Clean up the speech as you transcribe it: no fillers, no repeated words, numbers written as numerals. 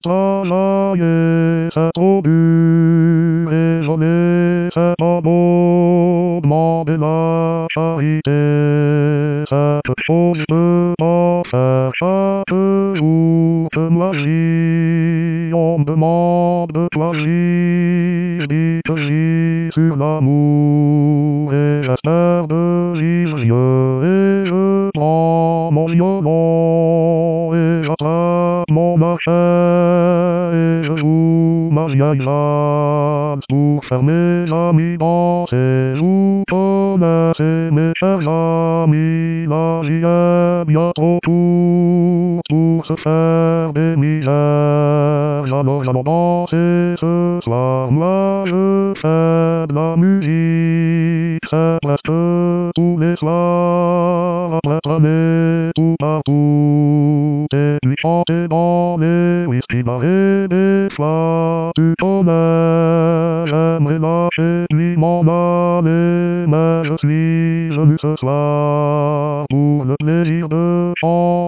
Travailler cette obus et jamais cet abonnement de la charité. Cette chose peut pas faire chaque jour que magie. On demande de plaisir, dit sur l'amour et j'espère de vivre et je prends mon violon et j'attrape mon machin et je joue ma vieille valse pour faire mes amis danser. Vous connaissez mes chers amis, la vie est bien trop courte pour se faire des misères. J'allons danser ce soir, moi je fais de la musique, c'est presque tous les soirs, après traîner tout partout, et puis chanter dans les whisky bars et des fois, tu connais, j'aimerais lâcher puis m'en aller, mais je suis venu ce soir pour le plaisir de chanter.